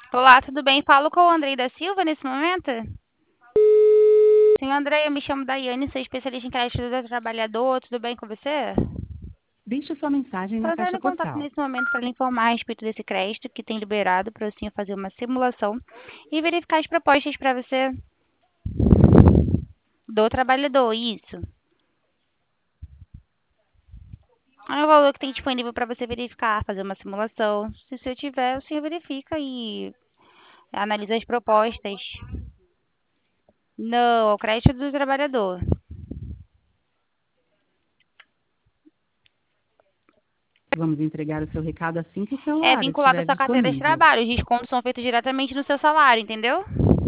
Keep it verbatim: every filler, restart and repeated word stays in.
Olá, tudo bem? Falo com o Andrei da Silva nesse momento? Sim, Andrei, eu me chamo Daiane, sou especialista em crédito do trabalhador. Tudo bem com você? Deixe sua mensagem na Estou entrando caixa em contato postal. nesse momento para lhe informar a respeito desse crédito que tem liberado para assim fazer uma simulação e verificar as propostas para você do trabalhador, isso. É o valor que tem disponível para você verificar, fazer uma simulação. Se o senhor tiver, o senhor verifica e analisa as propostas. Não, é o crédito do trabalhador. Vamos entregar o seu recado assim que o É celular vinculado à estiver sua carteira de disponível. trabalho. Os descontos são feitos diretamente no seu salário, entendeu?